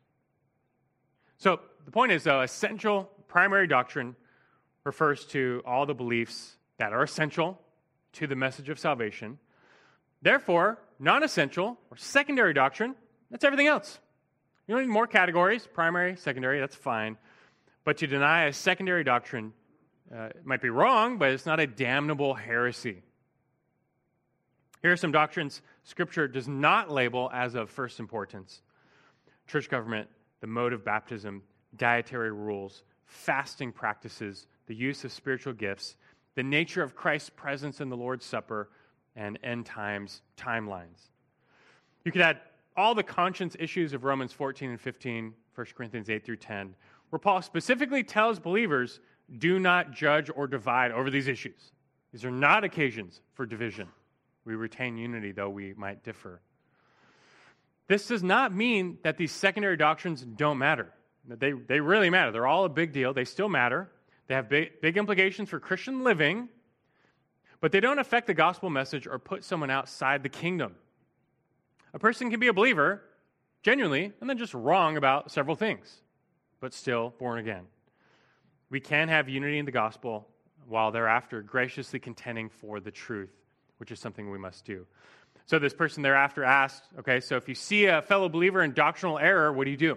So the point is, though, essential primary doctrine refers to all the beliefs that are essential to the message of salvation. Therefore, non-essential or secondary doctrine, that's everything else. You don't need more categories, primary, secondary, that's fine. But to deny a secondary doctrine might be wrong, but it's not a damnable heresy. Here are some doctrines Scripture does not label as of first importance: church government, the mode of baptism, dietary rules, fasting practices, the use of spiritual gifts, the nature of Christ's presence in the Lord's Supper, and end times timelines. You could add all the conscience issues of Romans 14 and 15, 1 Corinthians 8 through 10, where Paul specifically tells believers, do not judge or divide over these issues. These are not occasions for division. We retain unity, though we might differ. This does not mean that these secondary doctrines don't matter. They really matter. They're all a big deal. They still matter. They have big implications for Christian living, but they don't affect the gospel message or put someone outside the kingdom. A person can be a believer, genuinely, and then just wrong about several things, but still born again. We can have unity in the gospel while thereafter graciously contending for the truth, which is something we must do. So this person thereafter asked, okay, so if you see a fellow believer in doctrinal error, what do you do?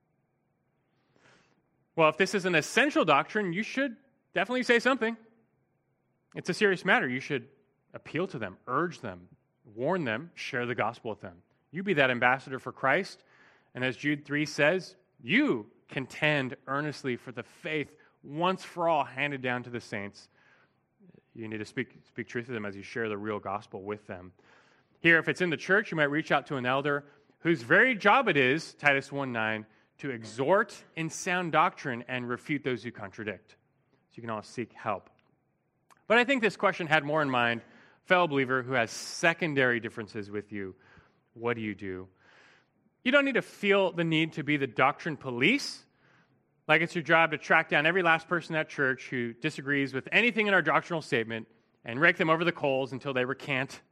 Well, if this is an essential doctrine, you should definitely say something. It's a serious matter. You should appeal to them, urge them, warn them, share the gospel with them. You be that ambassador for Christ. And as Jude 3 says, you contend earnestly for the faith once for all handed down to the saints. You need to speak truth to them as you share the real gospel with them. Here, if it's in the church, you might reach out to an elder whose very job it is, Titus 1:9, to exhort in sound doctrine and refute those who contradict. So you can all seek help. But I think this question had more in mind, fellow believer who has secondary differences with you. What do you do? You don't need to feel the need to be the doctrine police, like it's your job to track down every last person at church who disagrees with anything in our doctrinal statement and rake them over the coals until they recant.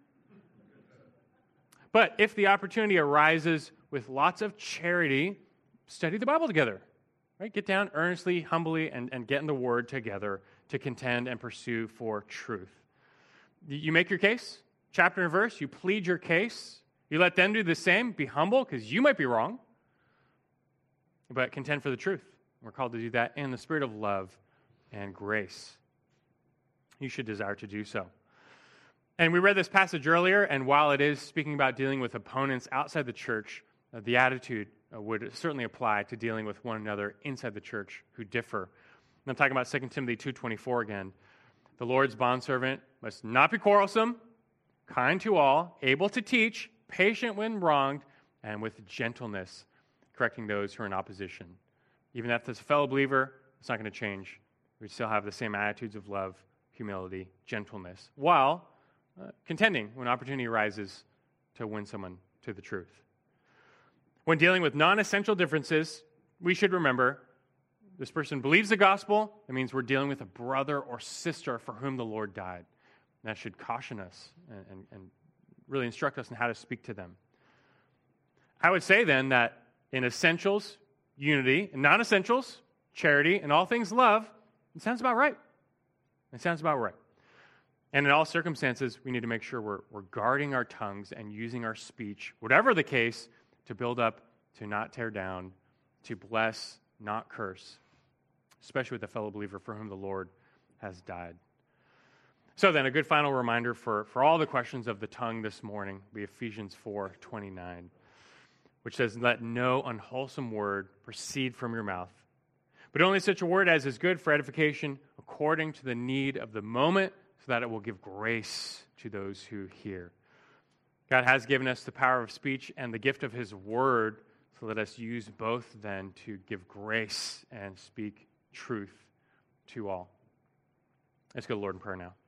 But if the opportunity arises with lots of charity, study the Bible together. Right? Get down earnestly, humbly, and get in the Word together to contend and pursue for truth. You make your case, chapter and verse, you plead your case, you let them do the same, be humble, because you might be wrong, but contend for the truth. We're called to do that in the spirit of love and grace. You should desire to do so. And we read this passage earlier, and while it is speaking about dealing with opponents outside the church, the attitude would certainly apply to dealing with one another inside the church who differ. And I'm talking about 2 Timothy 2:24 again. The Lord's bondservant must not be quarrelsome, kind to all, able to teach, patient when wronged, and with gentleness, correcting those who are in opposition. Even if it's a fellow believer, it's not going to change. We still have the same attitudes of love, humility, gentleness, while contending when opportunity arises to win someone to the truth. When dealing with non-essential differences, we should remember this person believes the gospel. It means we're dealing with a brother or sister for whom the Lord died. And that should caution us and really instruct us in how to speak to them. I would say then that in essentials, unity, in non-essentials, charity, in all things love, it sounds about right. It sounds about right. And in all circumstances, we need to make sure we're guarding our tongues and using our speech, whatever the case, to build up, to not tear down, to bless, not curse, especially with a fellow believer for whom the Lord has died. So then, a good final reminder for all the questions of the tongue this morning will be Ephesians 4:29, which says, "Let no unwholesome word proceed from your mouth, but only such a word as is good for edification according to the need of the moment, so that it will give grace to those who hear." God has given us the power of speech and the gift of his word, so let us use both then to give grace and speak truth to all. Let's go to the Lord in prayer now.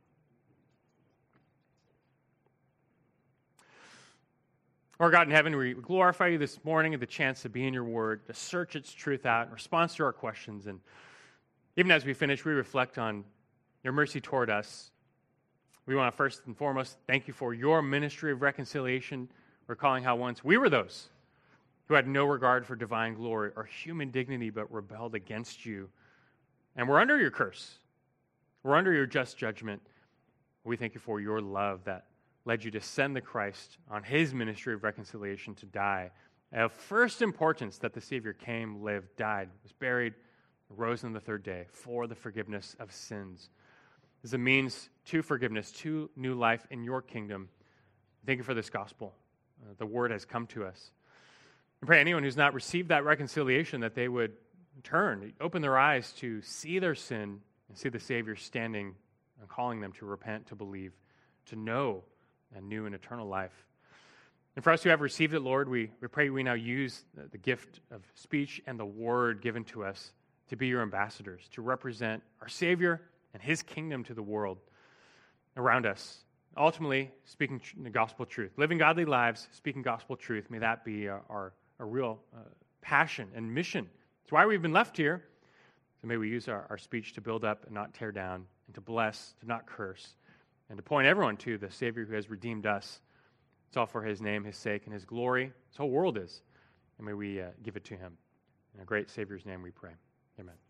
Our God in heaven, we glorify you this morning at the chance to be in your word, to search its truth out in response to our questions. And even as we finish, we reflect on your mercy toward us. We want to first and foremost thank you for your ministry of reconciliation, recalling how once we were those who had no regard for divine glory or human dignity, but rebelled against you. And we're under your curse. We're under your just judgment. We thank you for your love that led you to send the Christ on his ministry of reconciliation to die. Of first importance that the Savior came, lived, died, was buried, rose on the third day for the forgiveness of sins. As a means to forgiveness, to new life in your kingdom. Thank you for this gospel. The word has come to us. I pray anyone who's not received that reconciliation that they would turn, open their eyes to see their sin and see the Savior standing and calling them to repent, to believe, to know a new and eternal life. And for us who have received it, Lord, we pray we now use the gift of speech and the word given to us to be your ambassadors, to represent our Savior and his kingdom to the world around us. Ultimately, speaking the gospel truth, living godly lives, speaking gospel truth, may that be our real passion and mission. It's why we've been left here. So may we use our speech to build up and not tear down, and to bless, to not curse, and to point everyone to the Savior who has redeemed us. It's all for his name, his sake, and his glory. This whole world is. And may we give it to him. In a great Savior's name we pray. Amen.